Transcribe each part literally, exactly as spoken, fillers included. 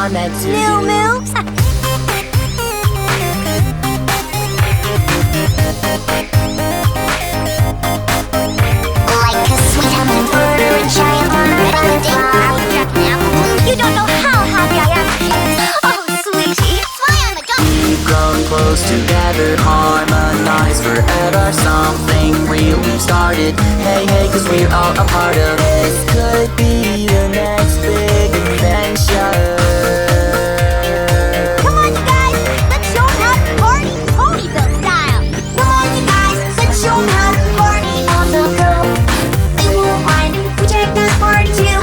are meant to New do. moves? Like a sweet almond butter and cherry on You don't know how happy I am. Oh, sweetie, fly on the go. We've grown close together, harmonized forever. Something real we've started. Hey, hey, cause we're all a part of this. Could be the next big adventure. Come on, you guys, let's show 'em how to party, Ponyville style. Come on, you guys, let's show 'em how to party on the go. They won't mind if we take this party too.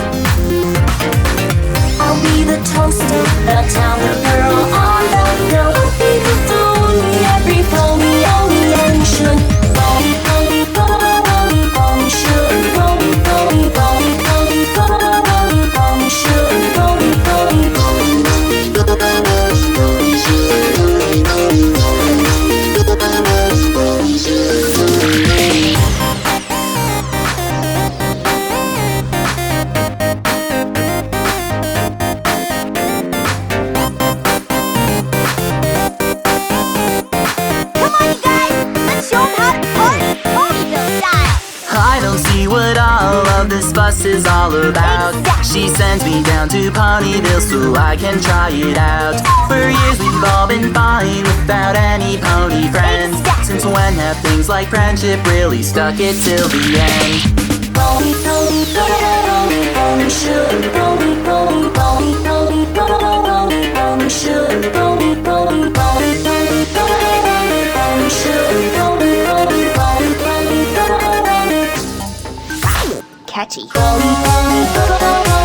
I'll be the toaster, the talent girl on the go. I'll be the only, every pony on the ocean. Pony, pony, pony, pony, should. Pony, pony, pony, pony, pony, pony, should. Pony, pony, pony, I don't see what all of this fuss is all about. She sends me down to Ponyville so I can try it out. For years we've all been fine without any pony friends. Since when have things like friendship really stuck it till the end? Pony, pony, pony, pony, should. Pony, pony, pony, pony, pony, pony, should. Pony, pony, pony, pony, pony, pony, should. Pony, pony, pony, pony, pony. Catchy. Pony, pony, pony.